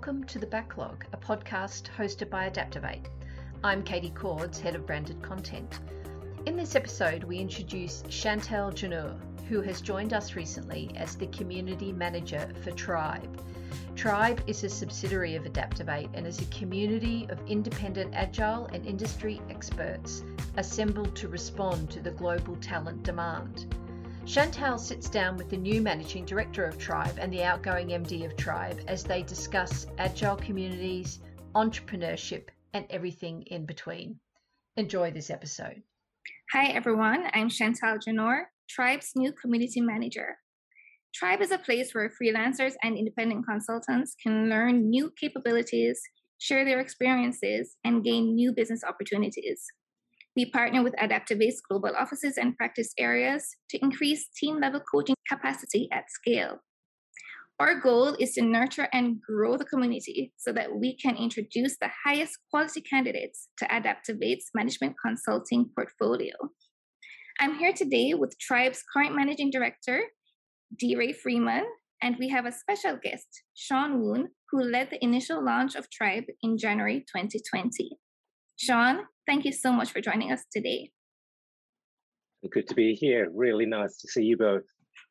Welcome to The Backlog, a podcast hosted by Adaptivate. I'm Katie Cords, Head of Branded Content. In this episode, we introduce Chantal Janur, who has joined us recently as the Community Manager for Tribe. Tribe is a subsidiary of Adaptivate and is a community of independent agile and industry experts assembled to respond to the global talent demand. Chantal sits down with the new Managing Director of Tribe and the outgoing MD of Tribe as they discuss agile communities, entrepreneurship, and everything in between. Enjoy this episode. Hi everyone, I'm Chantal Janur, Tribe's new Community Manager. Tribe is a place where freelancers and independent consultants can learn new capabilities, share their experiences, and gain new business opportunities. We partner with Adaptivate's global offices and practice areas to increase team-level coaching capacity at scale. Our goal is to nurture and grow the community so that we can introduce the highest quality candidates to Adaptivate's management consulting portfolio. I'm here today with Tribe's current Managing Director, D-Ray Freeman, and we have a special guest, Sean Woon, who led the initial launch of Tribe in January 2020. Sean, thank you so much for joining us today. Good to be here. Really nice to see you both.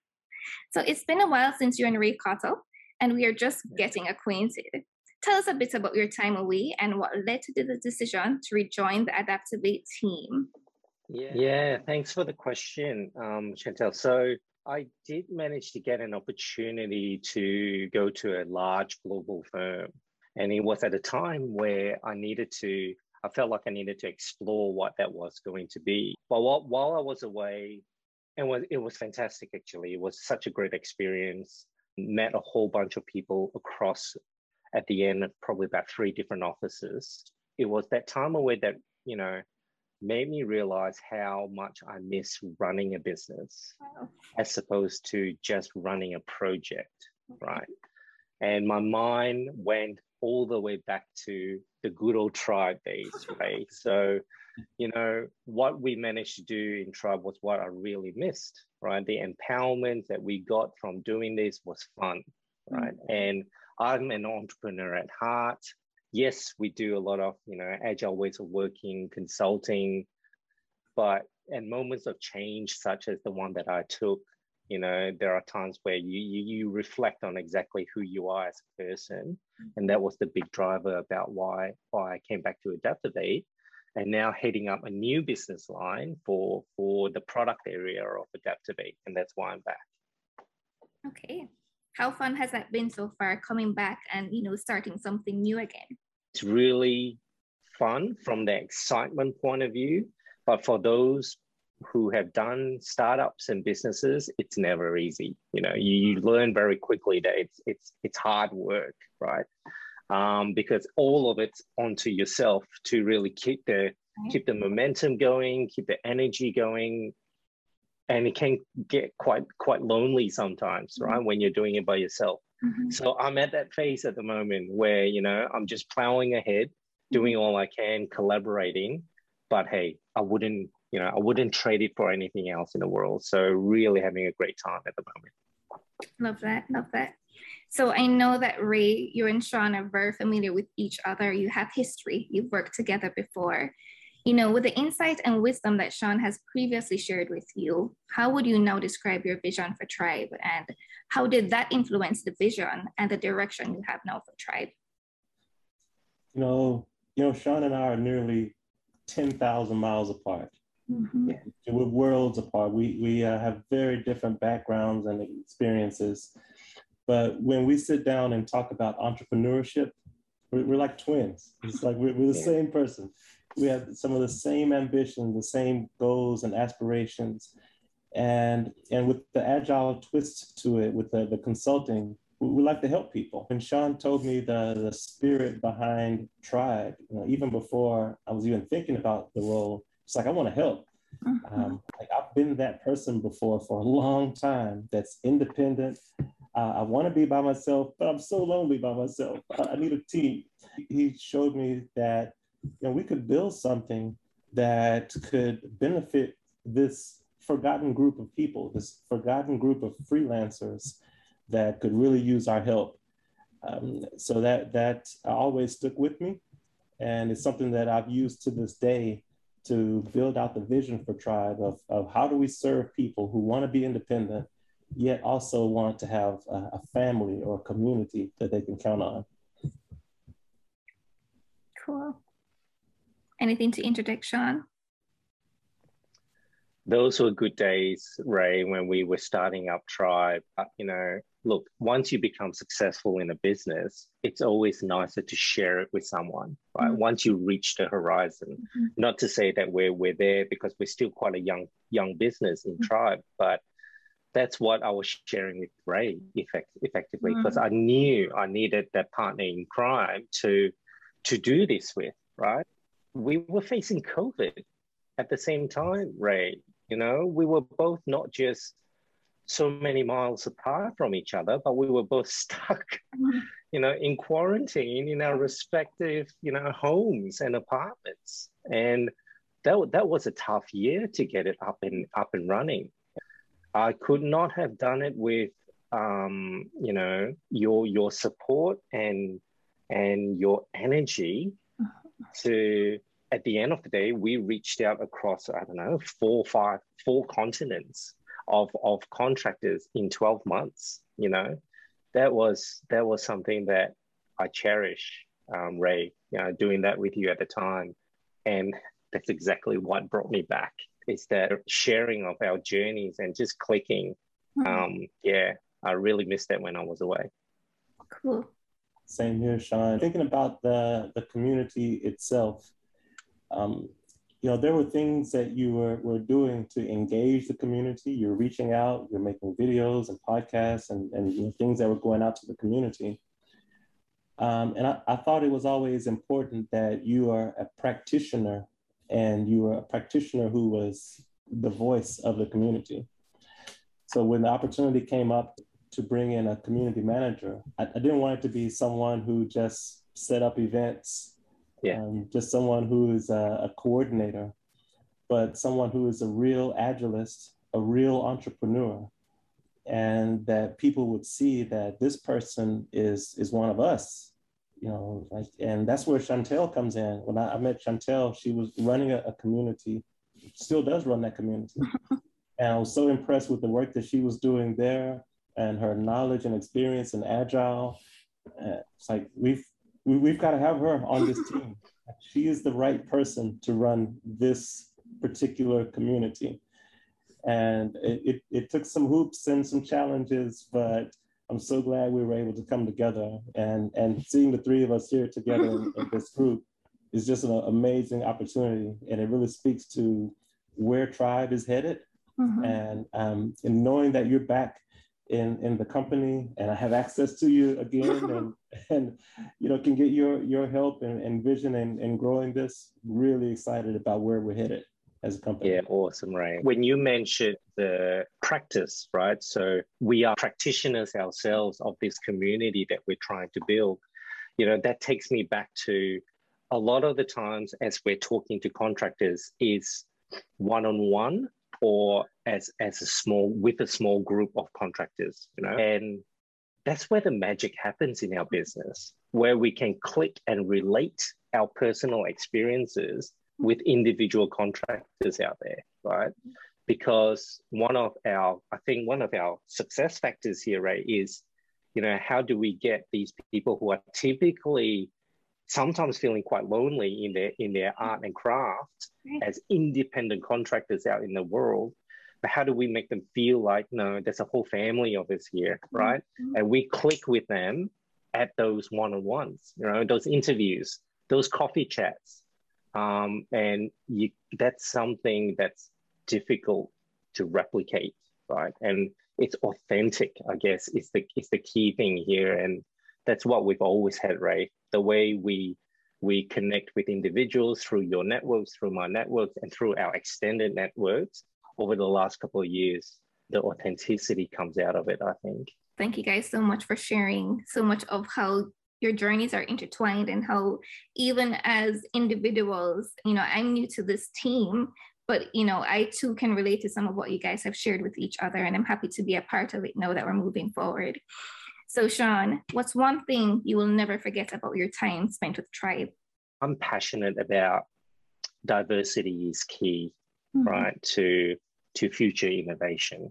So it's been a while since you and Ray caught up, and we are just getting acquainted. Tell us a bit about your time away and what led to the decision to rejoin the Adaptivate team. Yeah, thanks for the question, Chantal. So I did manage to get an opportunity to go to a large global firm. And it was at a time where I felt like I needed to explore what that was going to be. But while I was away, it was fantastic, actually. It was such a great experience. Met a whole bunch of people across, at the end, probably about 3 different offices. It was that time away that, made me realize how much I miss running a business as opposed to just running a project, right? And my mind went all the way back to the good old Tribe days, right? So, what we managed to do in Tribe was what I really missed, right? The empowerment that we got from doing this was fun, right? And I'm an entrepreneur at heart. Yes, we do a lot of, agile ways of working, consulting, but at moments of change, such as the one that I took, there are times where you reflect on exactly who you are as a person. And that was the big driver about why I came back to Adaptivate and now heading up a new business line for the product area of Adaptivate. And that's why I'm back. Okay. How fun has that been so far, coming back and, starting something new again? It's really fun from the excitement point of view. But for those who have done startups and businesses, it's never easy. You learn very quickly that it's hard work, right? Because all of it's onto yourself to really keep the momentum going, keep the energy going, and it can get quite lonely sometimes, right? When you're doing it by yourself. So I'm at that phase at the moment where I'm just plowing ahead, doing all I can, collaborating. But hey, I wouldn't trade it for anything else in the world. So really having a great time at the moment. Love that. So I know that Ray, you and Sean are very familiar with each other. You have history. You've worked together before. With the insight and wisdom that Sean has previously shared with you, how would you now describe your vision for Tribe? And how did that influence the vision and the direction you have now for Tribe? Sean and I are nearly 10,000 miles apart. We're worlds apart. We have very different backgrounds and experiences. But when we sit down and talk about entrepreneurship, we're like twins. It's like we're the same person. We have some of the same ambitions, the same goals and aspirations. And with the agile twist to it, with the consulting, we like to help people. When Sean told me the spirit behind Tribe, even before I was even thinking about the role, it's like, I want to help. I've been that person before for a long time that's independent. I want to be by myself, but I'm so lonely by myself. I need a team. He showed me that we could build something that could benefit this forgotten group of people, this forgotten group of freelancers that could really use our help. So that always stuck with me. And it's something that I've used to this day to build out the vision for Tribe of how do we serve people who want to be independent, yet also want to have a family or a community that they can count on. Cool. Anything to interject, Sean? Those were good days, Ray, when we were starting up Tribe. Look, once you become successful in a business, it's always nicer to share it with someone, right? Mm-hmm. Once you reach the horizon, mm-hmm. Not to say that we're there, because we're still quite a young business in mm-hmm. Tribe, but that's what I was sharing with Ray effectively, because I knew I needed that partner in crime to do this with, right? We were facing COVID at the same time, Ray. We were both not just so many miles apart from each other, but we were both stuck, in quarantine in our respective, homes and apartments. And that was a tough year to get it up and running. I could not have done it with, your support and your energy to. At the end of the day, we reached out across, 4 continents of contractors in 12 months. That was something that I cherish, Ray, doing that with you at the time. And that's exactly what brought me back, is that sharing of our journeys and just clicking. I really missed that when I was away. Cool. Same here, Sean. Thinking about the community itself, there were things that you were doing to engage the community. You're reaching out, you're making videos and podcasts and things that were going out to the community. And I thought it was always important that you are a practitioner, and you are a practitioner who was the voice of the community. So when the opportunity came up to bring in a community manager, I didn't want it to be someone who just set up events. Just someone who is a coordinator, but someone who is a real agilist, a real entrepreneur, and that people would see that this person is one of us, and that's where Chantel comes in. When I met Chantel, she was running a community, still does run that community. And I was so impressed with the work that she was doing there and her knowledge and experience in Agile. It's like, we've got to have her on this team. She is the right person to run this particular community. And it took some hoops and some challenges, but I'm so glad we were able to come together. And seeing the 3 of us here together in this group is just an amazing opportunity. And it really speaks to where Tribe is headed. And knowing that you're back in the company, and I have access to you again, and can get your help and vision and growing this. Really excited about where we're headed as a company. Yeah, awesome, Ray. When you mentioned the practice, right? So we are practitioners ourselves of this community that we're trying to build. That takes me back to a lot of the times as we're talking to contractors is one-on-one, or as a small group of contractors, and that's where the magic happens in our business, where we can click and relate our personal experiences with individual contractors out there, right? Because one of our success factors here, Ray, is, how do we get these people who are typically sometimes feeling quite lonely in their art and craft as independent contractors out in the world, but how do we make them feel like, no, there's a whole family of us here, right? And we click with them at those one-on-ones, those interviews, those coffee chats. That's something that's difficult to replicate, right? And it's authentic, I guess, is the key thing here. And that's what we've always had, Ray. The way we connect with individuals through your networks, through my networks, and through our extended networks over the last couple of years, the authenticity comes out of it, I think. Thank you guys so much for sharing so much of how your journeys are intertwined, and how even as individuals, I'm new to this team, but I too can relate to some of what you guys have shared with each other, and I'm happy to be a part of it now that we're moving forward. So Sean, what's one thing you will never forget about your time spent with Tribe? I'm passionate about diversity is key, right, to future innovation.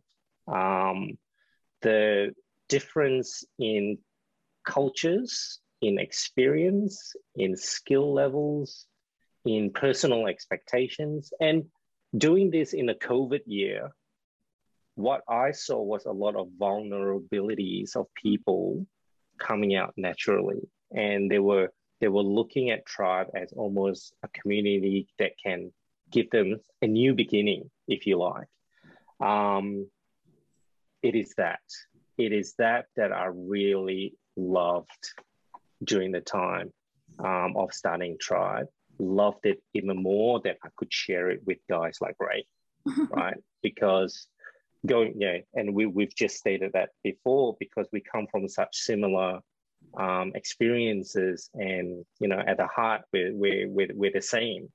The difference in cultures, in experience, in skill levels, in personal expectations, and doing this in a COVID year, what I saw was a lot of vulnerabilities of people coming out naturally, and they were looking at Tribe as almost a community that can give them a new beginning, if you like. It is that I really loved during the time of starting Tribe. Loved it even more that I could share it with guys like Ray, right? Because and we've just stated that before, because we come from such similar experiences, and at the heart we're the same.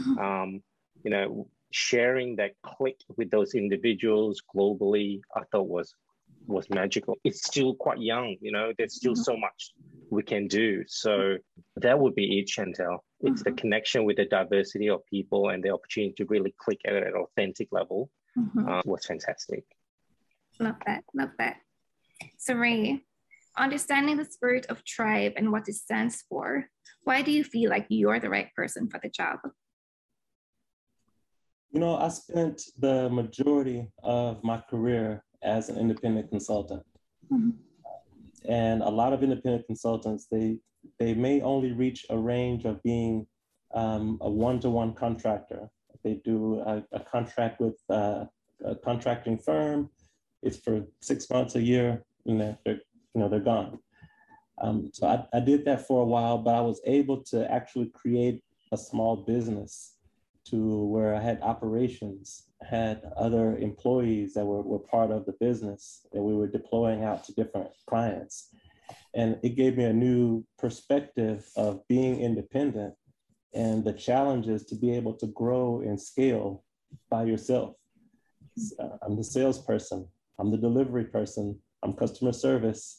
Sharing that click with those individuals globally, I thought was magical. It's still quite young, there's still so much we can do. So that would be it, Chantel. It's the connection with the diversity of people and the opportunity to really click at an authentic level was fantastic. Love that. So Ray, understanding the spirit of Tribe and what it stands for, why do you feel like you're the right person for the job? I spent the majority of my career as an independent consultant. And a lot of independent consultants, they may only reach a range of being a one-to-one contractor. They do a contract with a contracting firm. It's for 6 months, a year, and they're gone. So I did that for a while, but I was able to actually create a small business to where I had operations, had other employees that were part of the business that we were deploying out to different clients. And it gave me a new perspective of being independent and the challenges to be able to grow and scale by yourself. I'm the salesperson, I'm the delivery person, I'm customer service,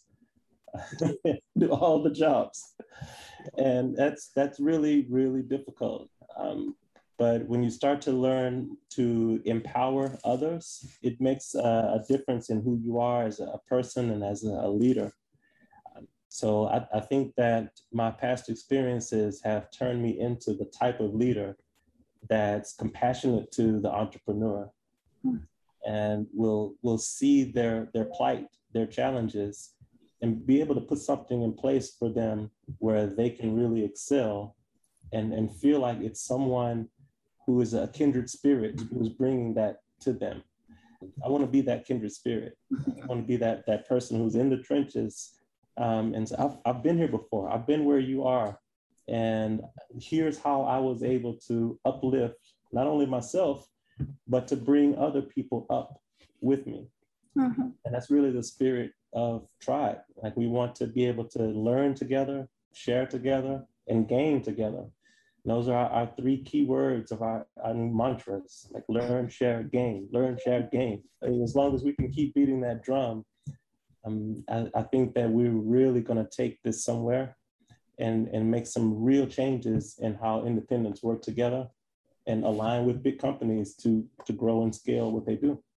do all the jobs. And that's really, really difficult. But when you start to learn to empower others, it makes a difference in who you are as a person and as a leader. So I think that my past experiences have turned me into the type of leader that's compassionate to the entrepreneur and will see their plight, their challenges, and be able to put something in place for them where they can really excel and feel like it's someone who is a kindred spirit who's bringing that to them. I want to be that kindred spirit. I want to be that person who's in the trenches. And so I've been here before. I've been where you are. And here's how I was able to uplift not only myself, but to bring other people up with me. And that's really the spirit of Tribe. Like, we want to be able to learn together, share together, and gain together. Those are our 3 key words of our mantras, like learn, share, gain, learn, share, gain. And as long as we can keep beating that drum, I think that we're really going to take this somewhere and make some real changes in how independents work together and align with big companies to grow and scale what they do.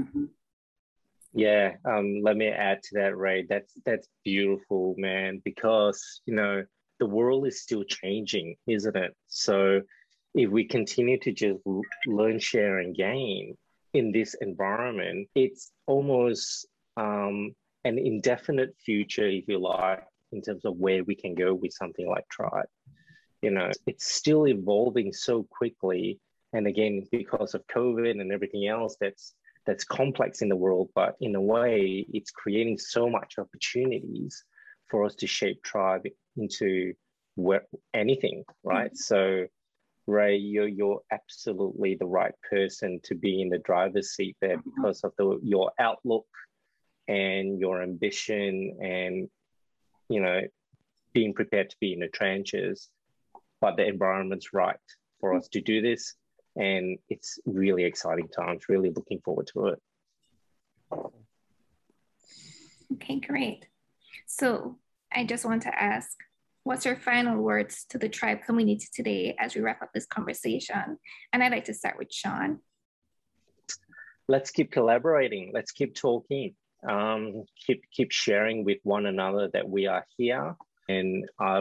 Yeah, let me add to that, Ray. That's beautiful, man, because, the world is still changing, isn't it? So if we continue to just learn, share, and gain in this environment, it's almost an indefinite future, if you like, in terms of where we can go with something like Tribe. It's still evolving so quickly. And again, because of COVID and everything else that's complex in the world, but in a way, it's creating so much opportunities for us to shape Tribe into anything, right? So, Ray, you're absolutely the right person to be in the driver's seat there because of your outlook and your ambition and, being prepared to be in the trenches. But the environment's right for us to do this. And it's really exciting times, really looking forward to it. Okay, great. So I just want to ask, what's your final words to the tribe community today as we wrap up this conversation? And I'd like to start with Sean. Let's keep collaborating. Let's keep talking. Keep sharing with one another that we are here. And I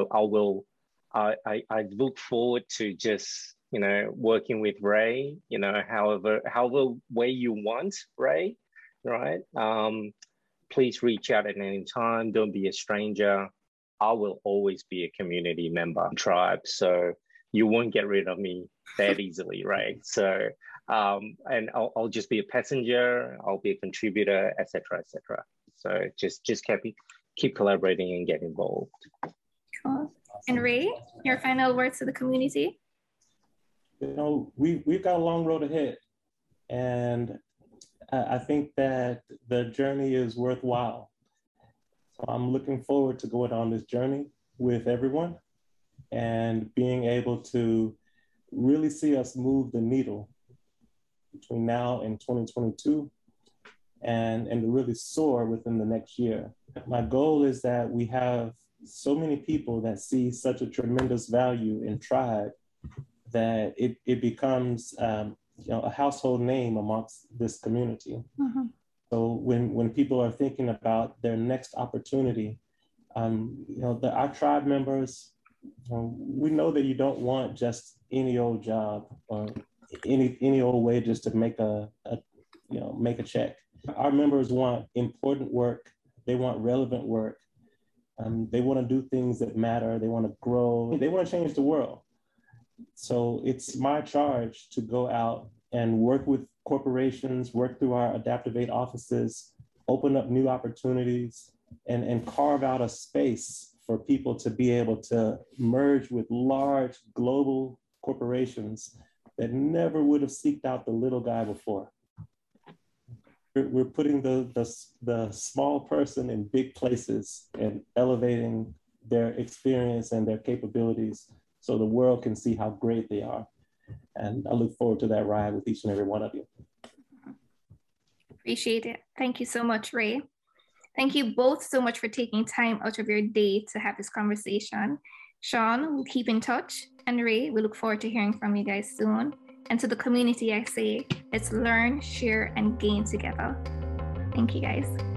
look forward to just, working with Ray, however way you want, Ray, right? Please reach out at any time. Don't be a stranger. I will always be a community member, tribe. So you won't get rid of me that easily, right? So, and I'll just be a passenger. I'll be a contributor, etc., etc. So just keep collaborating and get involved. Cool. And Ray, your final words to the community? We've got a long road ahead, and I think that the journey is worthwhile. So I'm looking forward to going on this journey with everyone and being able to really see us move the needle between now and 2022 and to really soar within the next year. My goal is that we have so many people that see such a tremendous value in Tribe that it becomes a household name amongst this community. Mm-hmm. So when people are thinking about their next opportunity, our tribe members, we know that you don't want just any old job or any old way just to make a check. Our members want important work. They want relevant work. They want to do things that matter. They want to grow. They want to change the world. So it's my charge to go out and work with corporations, work through our Adaptivate offices, open up new opportunities, and carve out a space for people to be able to merge with large global corporations that never would have seeked out the little guy before. We're putting the small person in big places and elevating their experience and their capabilities so the world can see how great they are. And I look forward to that ride with each and every one of you. Appreciate it. Thank you so much, Ray. Thank you both so much for taking time out of your day to have this conversation. Sean, we'll keep in touch. And Ray, we look forward to hearing from you guys soon. And to the community, I say, let's learn, share, and gain together. Thank you, guys.